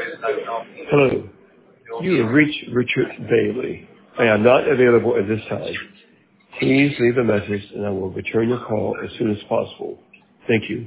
Hello. You have reached Richard Bailey. I am not available at this time. Please leave a message and I will return your call as soon as possible. Thank you.